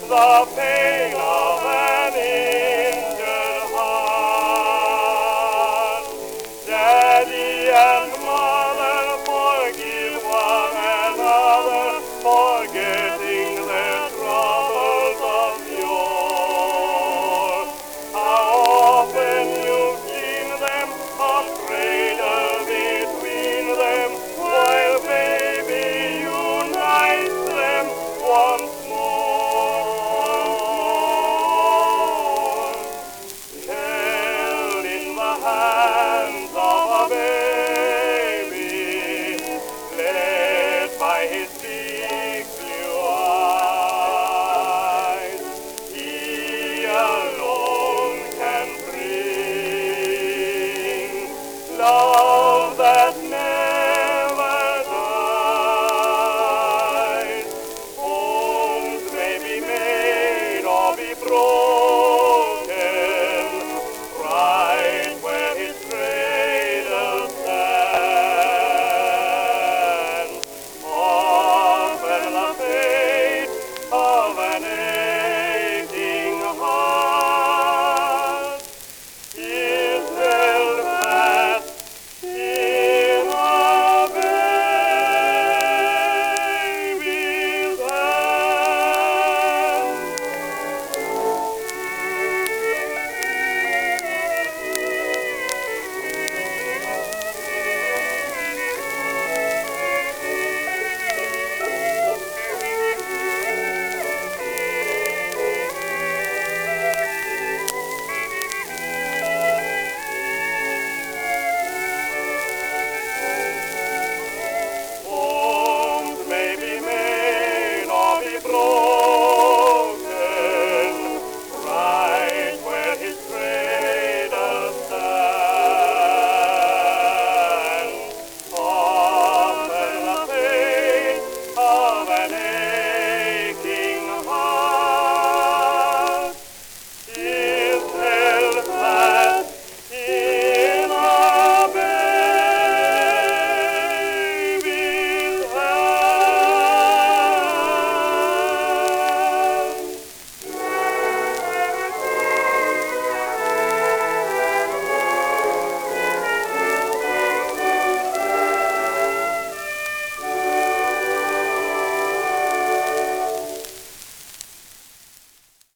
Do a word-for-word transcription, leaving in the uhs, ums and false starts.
the pain of an injured heart. Daddy and mother, forgive one another, forgetting their troubles of yore. How often you've seen them, a cradle between them, while baby unites them once more. Held in the hands of a baby, led by his big blue eyes, he alone can bring love that never dies. Homes may be made or be broken, right where his cradle stands. Often the fate of an